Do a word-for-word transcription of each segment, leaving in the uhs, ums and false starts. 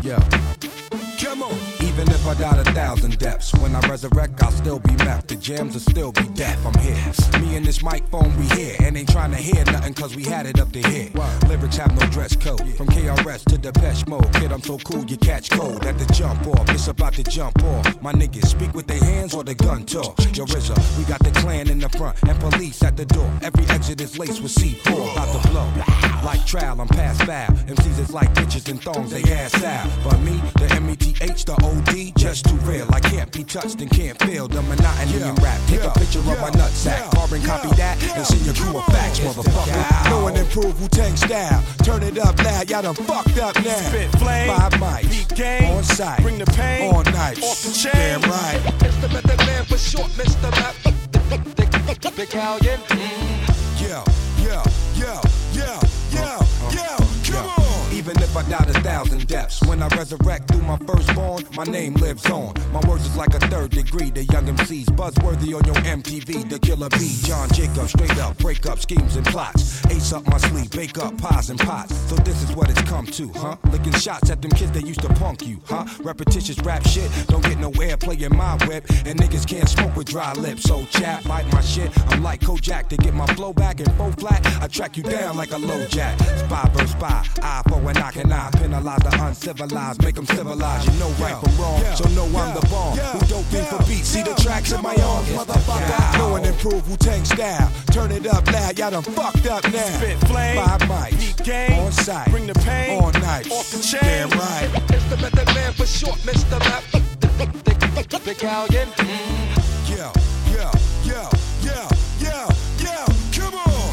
Yeah. Come on. Even if I died a thousand deaths, when I resurrect, I'll still be meth. The jams will still be deaf. I'm here. Me and this microphone, we here. And ain't trying to hear nothing, cause we had it up to here. Lyrics have no dress code. From K R S to Depeche Mode. Kid, I'm so cool, you catch cold. At the jump off, it's about to jump off. My niggas speak with their hands or the gun talk. Yo, R Z A, we got the clan in the front and police at the door. Every exit is laced with C four, about to blow. Like trial, I'm past foul. M Cs is like bitches and thongs, they ass out. But me, the M E T H, the O D, just too real. I can't be touched and can't feel the monotony in rap. Take a picture of my nutsack, carbon copy that, and send your crew of facts, motherfucker. Know and improve Wu-Tang style. Turn it up loud, y'all done fucked up now. Spit flame, five mics, beat game, on site, bring the pain, all night, off the chain. Damn right. Mister Method Man for short, Mister Map. Big Callion. Yeah, yeah, yeah, yeah, yeah, yeah. Come on. Even if I died a thousand deaths, when I resurrect through my firstborn, my name lives on. My words is like a third degree. The young M Cs buzzworthy on your M T V. The killer B, John Jacob, straight up, break up schemes and plots. Ace up my sleeve, bake up pies and pots. So this is what it's come to, huh? Licking shots at them kids that used to punk you, huh? Repetitious rap shit, don't get no airplay in my whip. And niggas can't smoke with dry lips. So chat, bite my shit. I'm like Kojak to get my flow back and full flat. I track you down like a low jack. Spy versus spy, eye for an eye can eye. Penalize the uncivilized, make them civilized. You know right from wrong, so know I'm the bomb. Who don't think for beats, see the tracks in my arms, motherfucker. Know and improve Wu-Tang style. Turn it up loud, y'all done fucked up now. Spit flame, five mics, beat game, on site, bring the pain, all night, off the chain. Damn right. It's the Method Man for short, Mister Map. Big Callion. Yeah, yeah, yeah, yeah, yeah, yeah. Come on.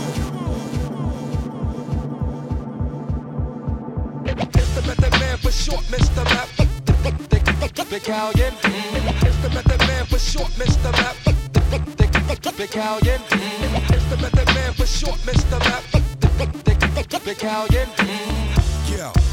It's the Method Man for short, Mister Map. Big Callion. It's the Method Man for short, Mister Map. Big Callion. It's the Method Man for short, Mister Map. Big Callion. Yeah.